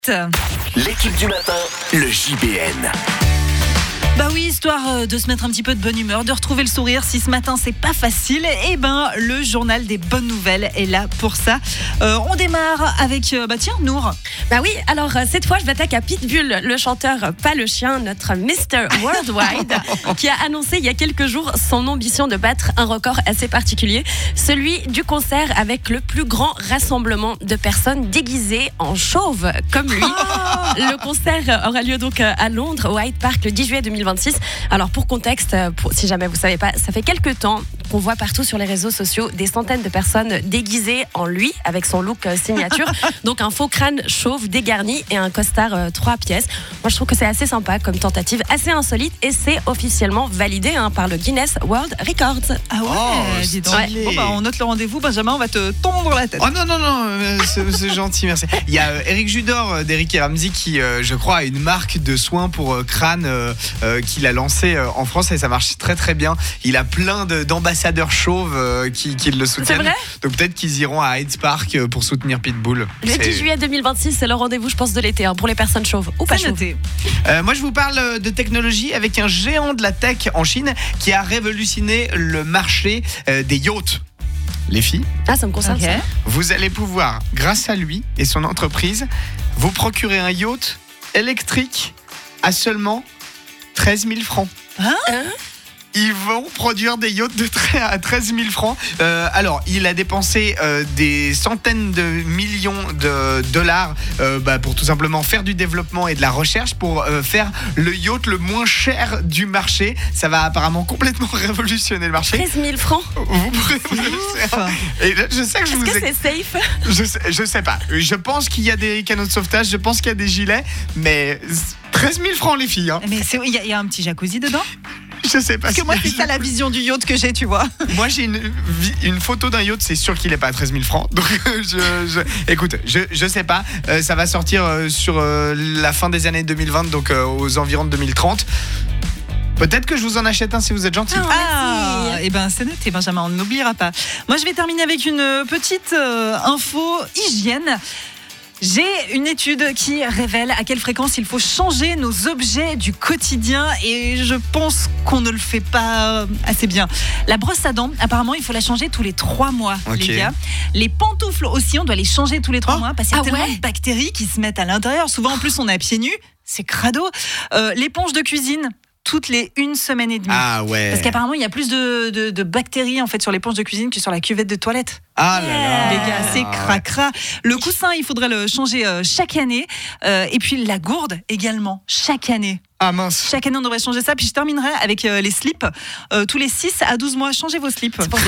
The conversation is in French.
L'équipe du matin, le JBN. Bah oui, histoire de se mettre un petit peu de bonne humeur, de retrouver le sourire. Si ce matin c'est pas facile, le journal des bonnes nouvelles est là pour ça. On démarre avec Nour. Bah oui, alors cette fois je m'attaque à Pitbull, le chanteur, pas le chien, notre Mr. Worldwide, qui a annoncé il y a quelques jours son ambition de battre un record assez particulier, celui du concert avec le plus grand rassemblement de personnes déguisées en chauve comme lui. Le concert aura lieu donc à Londres, au Hyde Park, le 10 juillet 2026. Alors pour contexte, si jamais vous ne savez pas, ça fait quelques temps qu'on voit partout sur les réseaux sociaux des centaines de personnes déguisées en lui, avec son look signature. Donc un faux crâne chauve dégarni et un costard 3 pièces. Moi je trouve que c'est assez sympa comme tentative, assez insolite, et c'est officiellement validé par le Guinness World Records. Ah ouais, dis donc. Ouais. Bon, on note le rendez-vous, Benjamin, on va te tondre la tête. Oh non, c'est gentil, merci. Il y a Eric Judor d'Eric et Ramsey qui, je crois, a une marque de soins pour crâne qu'il a lancé en France, et ça marche très très bien. Il a plein d'ambassadeurs chauves qui le soutiennent. C'est vrai ? Donc peut-être qu'ils iront à Hyde Park pour soutenir Pitbull. Le 10 juillet 2026, c'est le rendez-vous, je pense, de l'été pour les personnes chauves ou pas C'est chauves. noté. Moi, je vous parle de technologie avec un géant de la tech en Chine qui a révolutionné le marché des yachts. Les filles, Ah, ça me concerne. Ok. Ça. vous allez pouvoir, grâce à lui et son entreprise, vous procurer un yacht électrique à seulement 13 000 francs. Ils vont produire des yachts à 13 000 francs. Alors, il a dépensé des centaines de millions de dollars pour tout simplement faire du développement et de la recherche pour faire le yacht le moins cher du marché. Ça va apparemment complètement révolutionner le marché. 13 000 francs. Vous pourrez vous le faire. Et là, je sais que je Est-ce vous que ai... c'est safe ? Je sais pas. Je pense qu'il y a des canaux de sauvetage, je pense qu'il y a des gilets, mais 13 000 francs les filles. Mais il y a un petit jacuzzi dedans. Je sais pas. Parce que moi, c'est ça la vision du yacht que j'ai, tu vois. Moi, j'ai une photo d'un yacht, c'est sûr qu'il n'est pas à 13 000 francs. Donc, écoute, je sais pas. Ça va sortir sur la fin des années 2020, donc aux environs de 2030. Peut-être que je vous en achète un si vous êtes gentil. C'est noté, Benjamin, on n'oubliera pas. Moi, je vais terminer avec une petite info hygiène. J'ai une étude qui révèle à quelle fréquence il faut changer nos objets du quotidien, et je pense qu'on ne le fait pas assez bien. La brosse à dents, apparemment, il faut la changer tous les 3 mois, Ok. les gars. Les pantoufles aussi, on doit les changer tous les 3 mois parce qu'il y a Ah tellement ouais de bactéries qui se mettent à l'intérieur. Souvent, en plus, on est à pieds nus. C'est crado. L'éponge de cuisine, toutes les 1 semaine et demie. Ah ouais. Parce qu'apparemment, il y a plus de bactéries en fait sur l'éponge de cuisine que sur la cuvette de toilette. Ah là là. Les gars, c'est cracra. Le coussin, il faudrait le changer chaque année. Et puis la gourde également, chaque année. Ah mince. Chaque année, on devrait changer ça. Puis je terminerai avec les slips. Tous les 6 à 12 mois, changez vos slips.